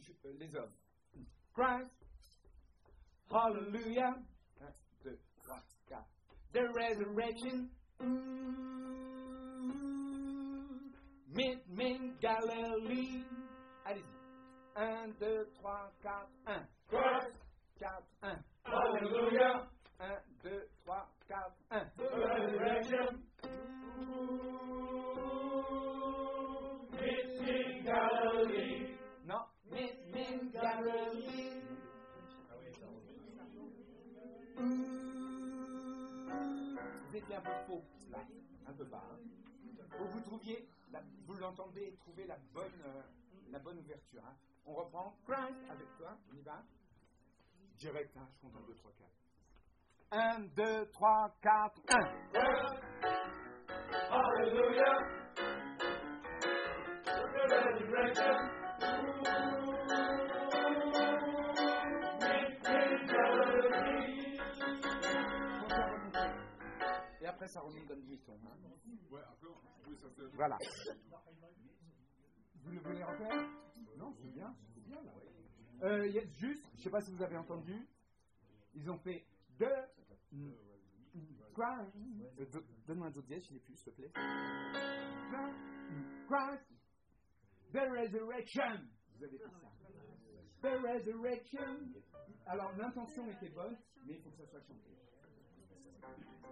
les hommes. Christ, hallelujah. 1, 2, 3, 4. The resurrection. Meet me in Galilee. Allez-y. 1, 2, 3, 4, 1. Christ, 4, 1. hallelujah. 1, 2, 3, 4, 1. The resurrection. Meet me in Galilee. Non. Meet me in Galilee. Vous étiez un peu faux, là, un peu bas. Hein. Faut que vous trouviez, vous l'entendez, trouvez la bonne ouverture. Hein. On reprend. Christ avec toi, on y va. Direct, hein, je compte 1, 2, 3, 4. 1, 2, 3, 4, 1. Hallelujah. The resurrection. Meet me in Galilee. Et après, ça remonte dans le demi-ton. Hein. Ouais, après, oui, ça fait... Voilà. Vous le voulez refaire? Non, c'est bien là. Juste, je ne sais pas si vous avez entendu, ils ont fait deux. Quoi? Donne-moi un autre dièse, je n'ai plus, s'il te plaît. Christ, the resurrection. Vous avez fait ça. The resurrection. Alors, l'intention était bonne, mais il faut que ça soit chanté.